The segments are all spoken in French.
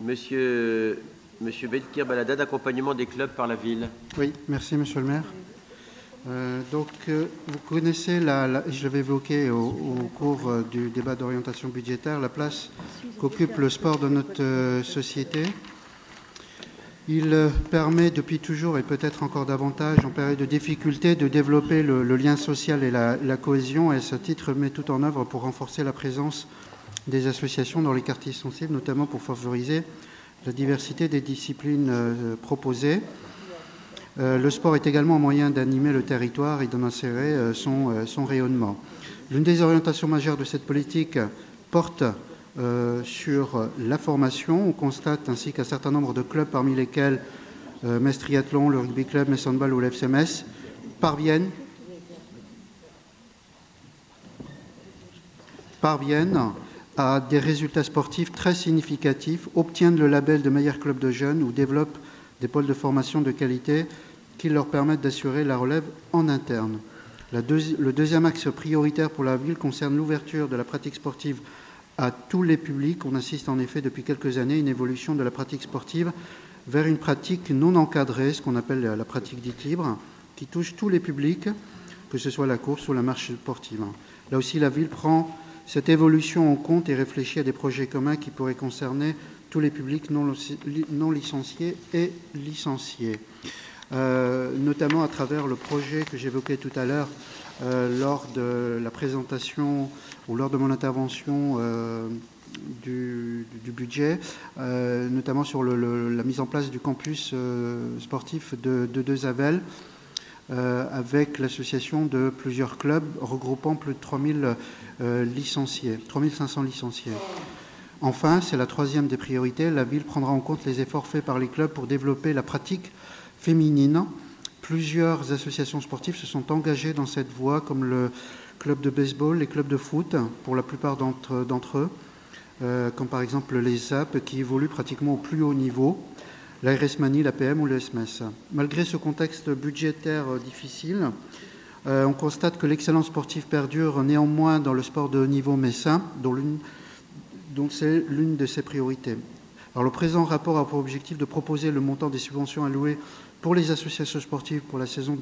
Monsieur Belkir Baladad, accompagnement des clubs par la ville. Oui, merci Monsieur le maire. Vous connaissez, je l'avais évoqué au cours du débat d'orientation budgétaire, la place qu'occupe le sport dans notre société. Il permet depuis toujours, et peut-être encore davantage en période de difficulté, de développer le lien social et la cohésion, et à ce titre met tout en œuvre pour renforcer la présence des associations dans les quartiers sensibles, notamment pour favoriser la diversité des disciplines proposées. Le sport est également un moyen d'animer le territoire et d'en insérer son rayonnement. L'une des orientations majeures de cette politique porte sur la formation. On constate ainsi qu'un certain nombre de clubs, parmi lesquels Metz Triathlon, le Rugby Club, Metz Handball ou l'FC Metz, parviennent à des résultats sportifs très significatifs, obtiennent le label de meilleur club de jeunes ou développent des pôles de formation de qualité qui leur permettent d'assurer la relève en interne. Le deuxième axe prioritaire pour la ville concerne l'ouverture de la pratique sportive à tous les publics. On assiste en effet depuis quelques années à une évolution de la pratique sportive vers une pratique non encadrée, ce qu'on appelle la pratique dite libre, qui touche tous les publics, que ce soit la course ou la marche sportive. Là aussi, la ville prend cette évolution en compte et réfléchit à des projets communs qui pourraient concerner tous les publics non licenciés et licenciés, notamment à travers le projet que j'évoquais tout à l'heure lors de la présentation ou lors de mon intervention du budget, notamment sur la mise en place du campus sportif de Deux-Avelles, avec l'association de plusieurs clubs regroupant plus de 3500 licenciés. Enfin, c'est la troisième des priorités, la ville prendra en compte les efforts faits par les clubs pour développer la pratique féminine. Plusieurs associations sportives se sont engagées dans cette voie, comme le club de baseball, les clubs de foot, pour la plupart d'entre eux, comme par exemple les ZAP, qui évoluent pratiquement au plus haut niveau, la RS Mani, la PM ou le SMS. Malgré ce contexte budgétaire difficile, on constate que l'excellence sportive perdure néanmoins dans le sport de haut niveau messin, dont c'est l'une de ses priorités. Alors, le présent rapport a pour objectif de proposer le montant des subventions allouées pour les associations sportives pour la saison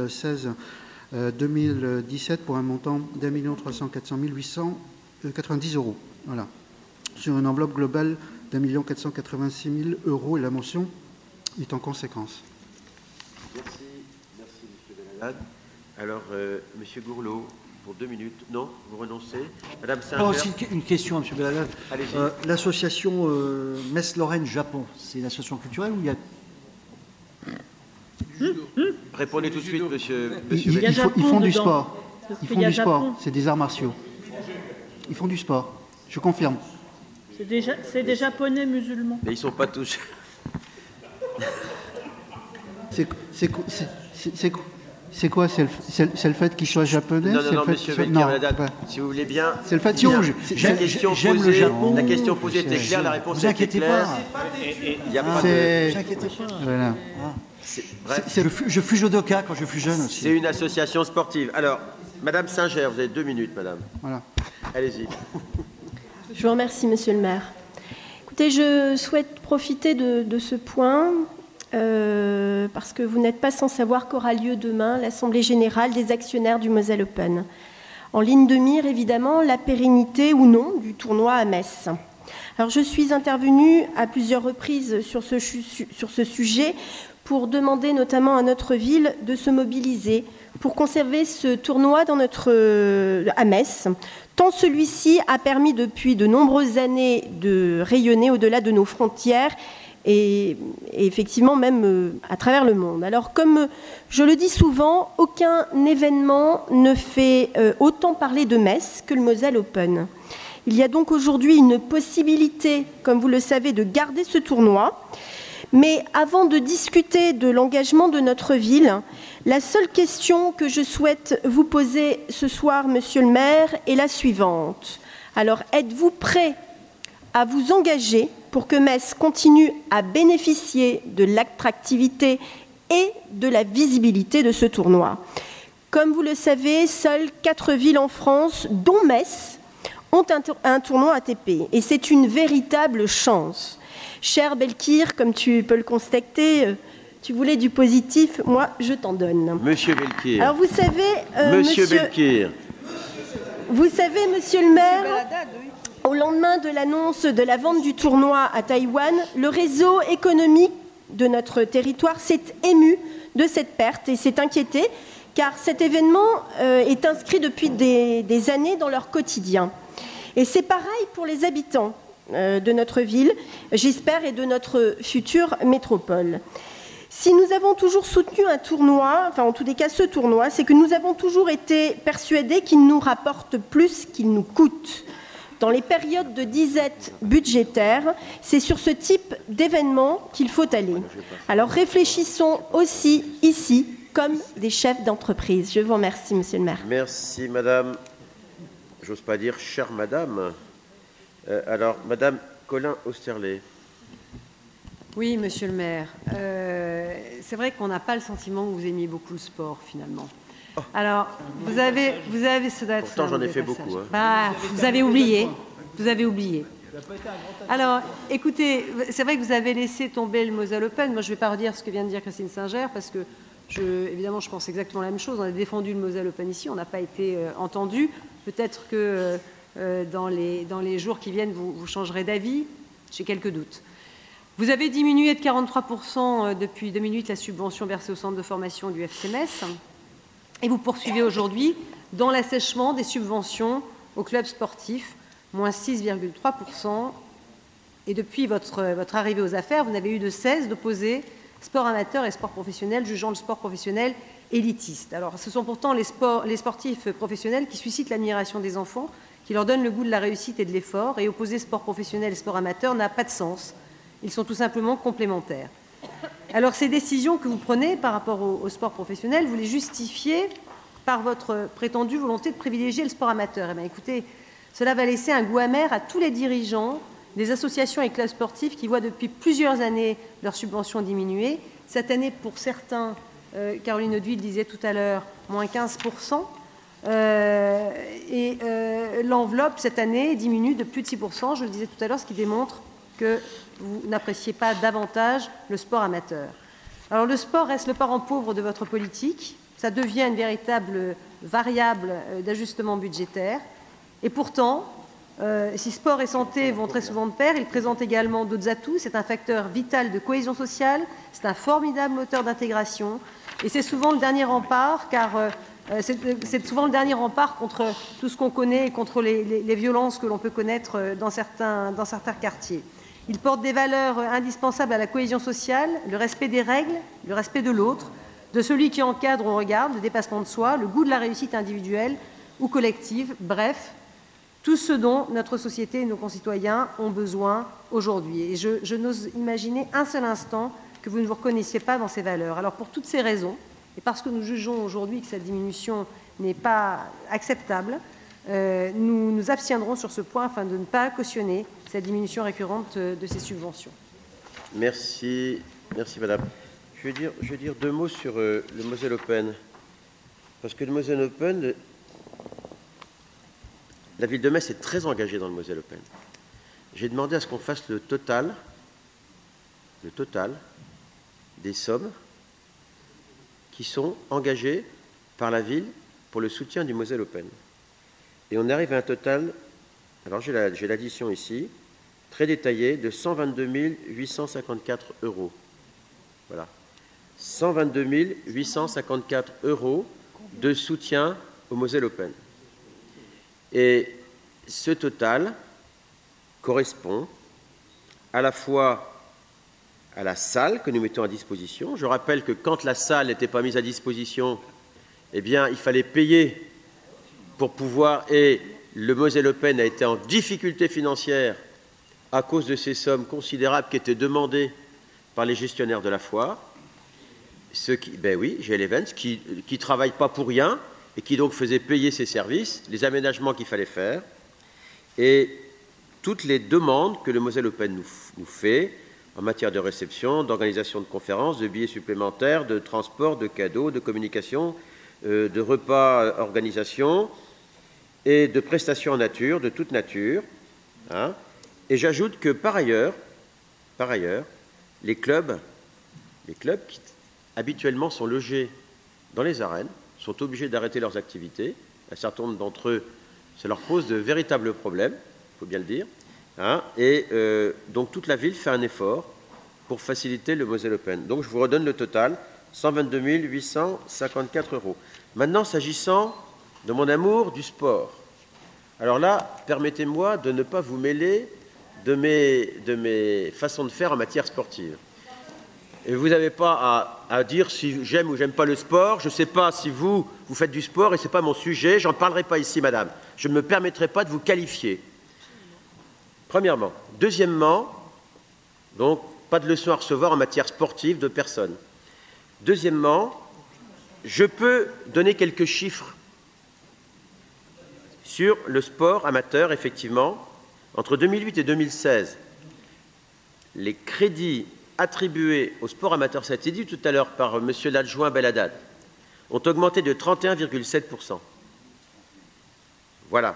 2016-2017 pour un montant d'1 304 890 €. Voilà. Sur une enveloppe globale d'1 486 000 € et la mention est en conséquence. Merci M. Baladad. Alors, M. Gourlot, pour 2 minutes. Non, vous renoncez. Madame Singer. Aussi une question, M. Baladad. Allez-y. L'association Metz-Lorraine Japon, c'est une association culturelle ou il y a... Répondez tout de suite, monsieur. Ils font du sport. Ils font du sport. C'est des arts martiaux. Ils font du sport. Je confirme. C'est des Japonais musulmans. Mais ils ne sont pas tous. C'est quoi? C'est le fait qu'ils soient japonais? Non, monsieur Belkir Baladad, si vous voulez bien. C'est le fait La question posée était claire, la réponse était claire. Il n'y a pas de... Ne vous inquiétez pas. Voilà. Je fus judoka quand je fus jeune aussi. C'est une association sportive. Alors, Madame Singer, vous avez 2 minutes, madame. Voilà. Allez-y. Je vous remercie, monsieur le maire. Écoutez, je souhaite profiter de ce point parce que vous n'êtes pas sans savoir qu'aura lieu demain l'Assemblée générale des actionnaires du Moselle Open. En ligne de mire, évidemment, la pérennité ou non du tournoi à Metz. Alors, je suis intervenue à plusieurs reprises sur ce sujet pour demander notamment à notre ville de se mobiliser pour conserver ce tournoi à Metz, tant celui-ci a permis depuis de nombreuses années de rayonner au-delà de nos frontières et effectivement même à travers le monde. Alors comme je le dis souvent, aucun événement ne fait autant parler de Metz que le Moselle Open. Il y a donc aujourd'hui une possibilité, comme vous le savez, de garder ce tournoi. Mais avant de discuter de l'engagement de notre ville, la seule question que je souhaite vous poser ce soir, monsieur le maire, est la suivante. Alors, êtes-vous prêt à vous engager pour que Metz continue à bénéficier de l'attractivité et de la visibilité de ce tournoi? Comme vous le savez, seules 4 villes en France, dont Metz, ont un tournoi ATP. Et c'est une véritable chance. Cher Belkir, comme tu peux le constater, tu voulais du positif, moi je t'en donne. Monsieur Belkir. Alors vous savez, Monsieur Belkir. Vous savez, monsieur le maire, au lendemain de l'annonce de la vente du tournoi à Taïwan, le réseau économique de notre territoire s'est ému de cette perte et s'est inquiété, car cet événement est inscrit depuis des années dans leur quotidien. Et c'est pareil pour les habitants de notre ville, j'espère, et de notre future métropole. Si nous avons toujours soutenu un tournoi, enfin en tous les cas ce tournoi, c'est que nous avons toujours été persuadés qu'il nous rapporte plus qu'il nous coûte. Dans les périodes de disette budgétaire, c'est sur ce type d'événement qu'il faut aller. Alors réfléchissons aussi ici comme des chefs d'entreprise. Je vous remercie, monsieur le maire. Merci, madame. J'ose pas dire chère madame. Alors, madame Colin-Osterlé. Oui, monsieur le maire. C'est vrai qu'on n'a pas le sentiment que vous aimiez beaucoup le sport, finalement. Alors, vous avez cela. Pourtant, j'en ai fait beaucoup. Hein. Bah, vous avez oublié. Vous avez oublié. Alors, écoutez, c'est vrai que vous avez laissé tomber le Moselle Open. Moi, je ne vais pas redire ce que vient de dire Christine Singer, parce que, évidemment, je pense exactement la même chose. On a défendu le Moselle Open ici, on n'a pas été entendu. Peut-être que dans les jours qui viennent, vous changerez d'avis. J'ai quelques doutes. Vous avez diminué de 43% depuis 2008 la subvention versée au centre de formation du FCMS. Et vous poursuivez aujourd'hui dans l'assèchement des subventions aux clubs sportifs, moins 6,3%. Et depuis votre arrivée aux affaires, vous n'avez eu de cesse d'opposer sport amateur et sport professionnel, jugeant le sport professionnel élitiste. Alors, ce sont pourtant les sportifs professionnels qui suscitent l'admiration des enfants, qui leur donnent le goût de la réussite et de l'effort. Et opposer sport professionnel et sport amateur n'a pas de sens. Ils sont tout simplement complémentaires. Alors, ces décisions que vous prenez par rapport au sport professionnel, vous les justifiez par votre prétendue volonté de privilégier le sport amateur. Eh bien, écoutez, cela va laisser un goût amer à tous les dirigeants des associations et clubs sportifs qui voient depuis plusieurs années leurs subventions diminuer. Cette année, pour certains, Caroline Hauteville disait tout à l'heure, moins 15%. L'enveloppe, cette année, diminue de plus de 6%, je le disais tout à l'heure, ce qui démontre que vous n'appréciez pas davantage le sport amateur. Alors le sport reste le parent pauvre de votre politique, ça devient une véritable variable d'ajustement budgétaire. Et pourtant, si sport et santé vont très souvent de pair, il présente également d'autres atouts. C'est un facteur vital de cohésion sociale, c'est un formidable moteur d'intégration. Et c'est souvent le dernier rempart, car c'est souvent le dernier rempart contre tout ce qu'on connaît et contre les violences que l'on peut connaître dans certains quartiers. Il porte des valeurs indispensables à la cohésion sociale, le respect des règles, le respect de l'autre, de celui qui encadre ou regarde, le dépassement de soi, le goût de la réussite individuelle ou collective, bref, tout ce dont notre société et nos concitoyens ont besoin aujourd'hui. Et je n'ose imaginer un seul instant que vous ne vous reconnaissiez pas dans ces valeurs. Alors pour toutes ces raisons, et parce que nous jugeons aujourd'hui que cette diminution n'est pas acceptable, nous nous abstiendrons sur ce point afin de ne pas cautionner cette diminution récurrente de ces subventions. Merci, madame. Je vais dire deux mots sur le Moselle Open. Parce que le Moselle Open, la ville de Metz est très engagée dans le Moselle Open. J'ai demandé à ce qu'on fasse le total des sommes qui sont engagées par la ville pour le soutien du Moselle Open. Et on arrive à un total, alors j'ai l'addition ici, très détaillée, de 122 854 €. Voilà. 122 854 € de soutien au Moselle Open. Et ce total correspond à la fois à la salle que nous mettons à disposition. Je rappelle que quand la salle n'était pas mise à disposition, eh bien, il fallait payer pour pouvoir... Et le Moselle Open a été en difficulté financière à cause de ces sommes considérables qui étaient demandées par les gestionnaires de la foire. Ceux qui, GL Events, qui ne travaillent pas pour rien et qui donc faisaient payer ces services, les aménagements qu'il fallait faire, et toutes les demandes que le Moselle Open nous fait en matière de réception, d'organisation de conférences, de billets supplémentaires, de transport, de cadeaux, de communication, de repas, organisation et de prestations en nature, de toute nature. Hein. Et j'ajoute que, par ailleurs, par ailleurs, les clubs qui habituellement sont logés dans les arènes sont obligés d'arrêter leurs activités. Un certain nombre d'entre eux, ça leur pose de véritables problèmes, il faut bien le dire. Donc toute la ville fait un effort pour faciliter le Moselle Open. Donc je vous redonne le total, 122 854 €. Maintenant, s'agissant de mon amour du sport. Alors là, permettez-moi de ne pas vous mêler de mes façons de faire en matière sportive. Et vous n'avez pas à dire si j'aime ou j'aime pas le sport. Je ne sais pas si vous faites du sport et ce n'est pas mon sujet. J'en parlerai pas ici, madame. Je ne me permettrai pas de vous qualifier. Premièrement. Deuxièmement, donc, pas de leçons à recevoir en matière sportive de personne. Deuxièmement, je peux donner quelques chiffres sur le sport amateur, effectivement. Entre 2008 et 2016, les crédits attribués au sport amateur, ça a été dit tout à l'heure par monsieur l'adjoint Belhaddad, ont augmenté de 31,7%. Voilà.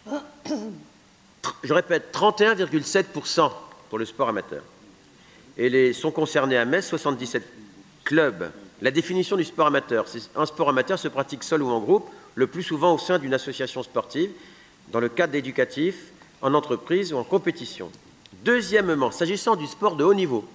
Je répète, 31,7% pour le sport amateur. Et sont concernés à Metz 77 clubs. La définition du sport amateur, un sport amateur se pratique seul ou en groupe, le plus souvent au sein d'une association sportive, dans le cadre éducatif, en entreprise ou en compétition. Deuxièmement, s'agissant du sport de haut niveau,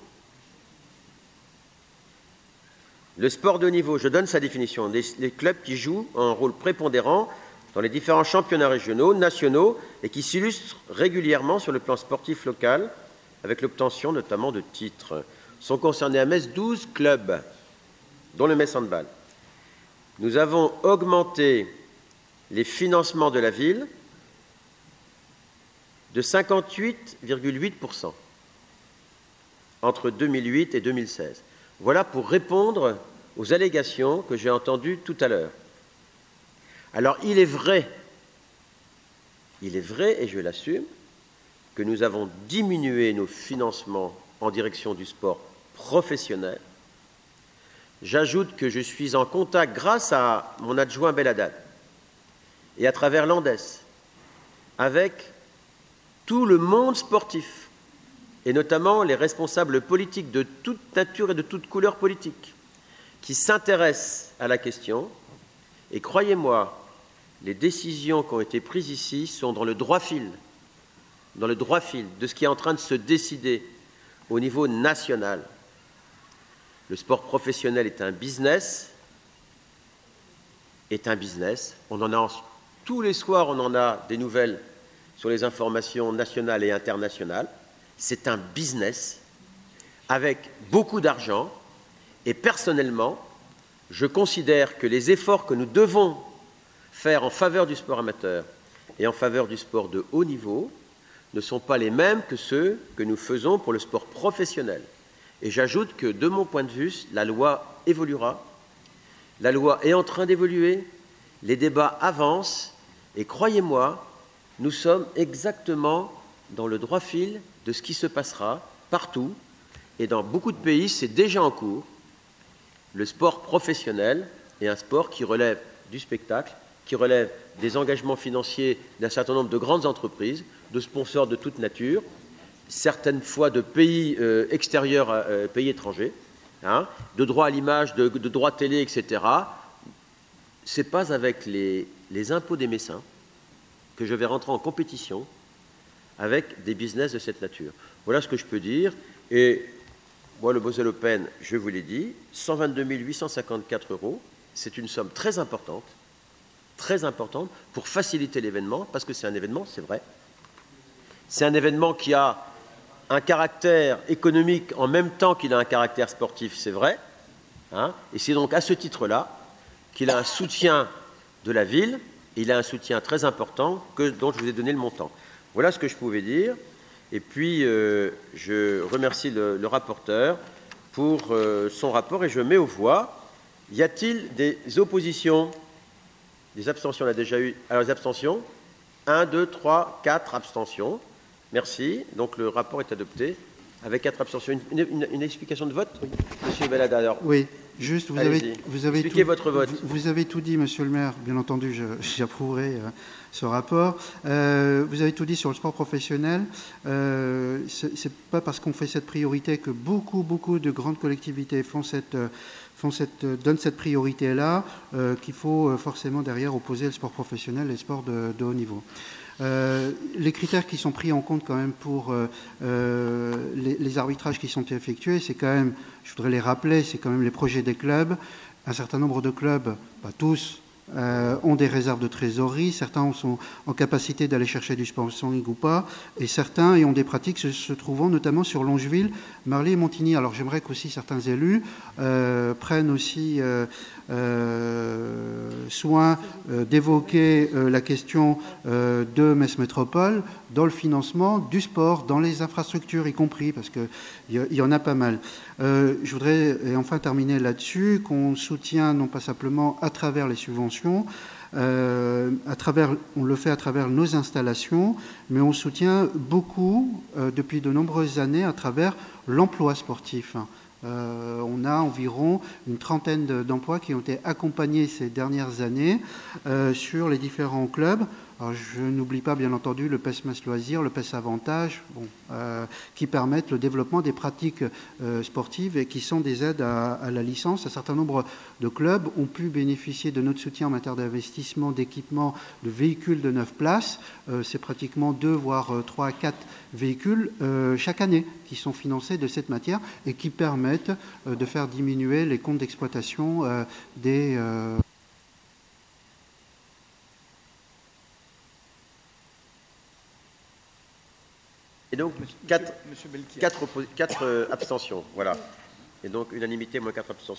le sport de haut niveau, je donne sa définition, les clubs qui jouent un rôle prépondérant dans les différents championnats régionaux, nationaux et qui s'illustrent régulièrement sur le plan sportif local avec l'obtention notamment de titres. Sont concernés à Metz 12 clubs, dont le Metz Handball. Nous avons augmenté les financements de la ville de 58,8% entre 2008 et 2016. Voilà pour répondre aux allégations que j'ai entendues tout à l'heure. Alors, il est vrai, et je l'assume, que nous avons diminué nos financements en direction du sport professionnel. J'ajoute que je suis en contact, grâce à mon adjoint Belhaddad, et à travers l'ANDES, avec tout le monde sportif, et notamment les responsables politiques de toute nature et de toute couleur politique, qui s'intéressent à la question. Et croyez-moi, les décisions qui ont été prises ici sont dans le droit fil de ce qui est en train de se décider au niveau national. Le sport professionnel est un business. Tous les soirs, on en a des nouvelles sur les informations nationales et internationales. C'est un business avec beaucoup d'argent. Et personnellement, je considère que les efforts que nous devons faire en faveur du sport amateur et en faveur du sport de haut niveau ne sont pas les mêmes que ceux que nous faisons pour le sport professionnel. Et j'ajoute que, de mon point de vue, la loi évoluera. La loi est en train d'évoluer, les débats avancent, et croyez-moi, nous sommes exactement dans le droit fil de ce qui se passera partout, et dans beaucoup de pays, c'est déjà en cours. Le sport professionnel est un sport qui relève du spectacle, qui relève des engagements financiers d'un certain nombre de grandes entreprises, de sponsors de toute nature, certaines fois de pays extérieurs, pays étrangers, de droits à l'image, de droits télé, etc. Ce n'est pas avec les impôts des Messins que je vais rentrer en compétition avec des business de cette nature. Voilà ce que je peux dire. Et moi, le Moselle Open, je vous l'ai dit, 122 854 €, c'est une somme très importante pour faciliter l'événement, parce que c'est un événement, c'est vrai. C'est un événement qui a un caractère économique en même temps qu'il a un caractère sportif, c'est vrai. Et c'est donc à ce titre-là qu'il a un soutien de la ville, et il a un soutien très important dont je vous ai donné le montant. Voilà ce que je pouvais dire. Et puis, je remercie le rapporteur pour son rapport et je mets aux voix. Y a-t-il des oppositions? Des abstentions, on a déjà eu. Alors, les abstentions 1, 2, 3, 4 abstentions. Merci. Donc, le rapport est adopté Avec 4 abstentions. Une explication de vote, Monsieur Belada. Alors, Oui, juste, vous avez expliquez votre vote. Vous avez tout dit, Monsieur le maire. Bien entendu, j'approuverai ce rapport. Vous avez tout dit sur le sport professionnel. C'est pas parce qu'on fait cette priorité que beaucoup de grandes collectivités donnent cette priorité-là qu'il faut forcément derrière opposer le sport professionnel et le sport de haut niveau. Les critères qui sont pris en compte quand même pour les arbitrages qui sont effectués, c'est quand même, je voudrais les rappeler, c'est quand même les projets des clubs. Un certain nombre de clubs, pas tous, ont des réserves de trésorerie, certains sont en capacité d'aller chercher du sponsoring ou pas, et certains ont des pratiques se trouvant notamment sur Longeville, Marly et Montigny. Alors j'aimerais qu'aussi certains élus prennent aussi soin d'évoquer la question de Metz Métropole dans le financement du sport, dans les infrastructures y compris, parce qu'il y en a pas mal. Je voudrais enfin terminer là-dessus, qu'on soutient non pas simplement à travers les subventions, on le fait à travers nos installations, mais on soutient beaucoup, depuis de nombreuses années, à travers l'emploi sportif. On a environ une trentaine d'emplois qui ont été accompagnés ces dernières années sur les différents clubs. Alors, je n'oublie pas, bien entendu, le PES Metz Loisirs, le PES Avantage, qui permettent le développement des pratiques sportives et qui sont des aides à la licence. Un certain nombre de clubs ont pu bénéficier de notre soutien en matière d'investissement, d'équipement, de véhicules de 9 places. C'est pratiquement 2, voire 3 à 4 véhicules chaque année qui sont financés de cette matière et qui permettent de faire diminuer les comptes d'exploitation des... Et donc, 4 abstentions, voilà. Et donc, unanimité, moins 4 abstentions.